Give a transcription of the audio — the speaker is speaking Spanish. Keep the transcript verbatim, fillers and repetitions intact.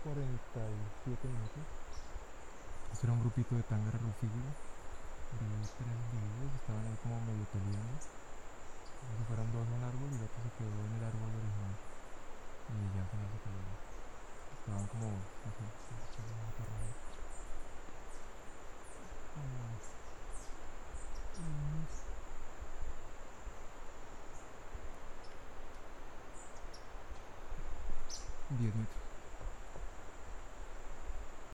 cuarenta y siete minutos. Este era un grupito de Tangara Rufígula, de tres individuos, estaban ahí como medio peleando, como si fueran dos en un árbol y el otro se quedó en el árbol original y ya al final se cayó. Estaban como, no sé, como aterrados. Como unos diez metros.